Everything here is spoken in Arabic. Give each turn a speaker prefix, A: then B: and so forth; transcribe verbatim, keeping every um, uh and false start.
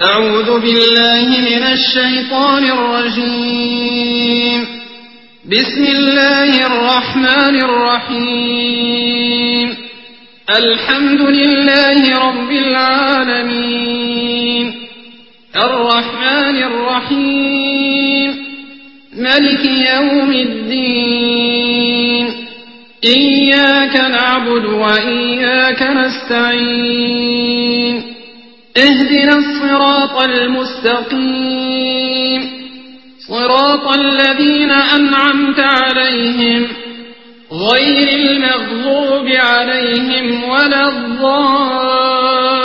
A: أعوذ بالله من الشيطان الرجيم. بسم الله الرحمن الرحيم. الحمد لله رب العالمين، الرحمن الرحيم، ملك يوم الدين. إياك نعبد وإياك نستعين. اهدنا الصراط المستقيم، صراط الذين أنعمت عليهم غير المغضوب عليهم ولا الضالين.